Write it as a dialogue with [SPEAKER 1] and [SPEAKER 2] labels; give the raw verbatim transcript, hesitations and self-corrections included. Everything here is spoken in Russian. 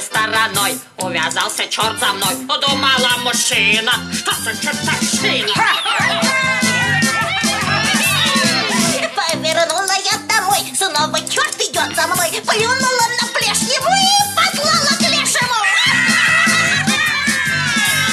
[SPEAKER 1] стороной. Увязался черт за мной. Думала мужчина, что за чертовщина.
[SPEAKER 2] Повернула я домой, снова черт идет за мной. Плюнула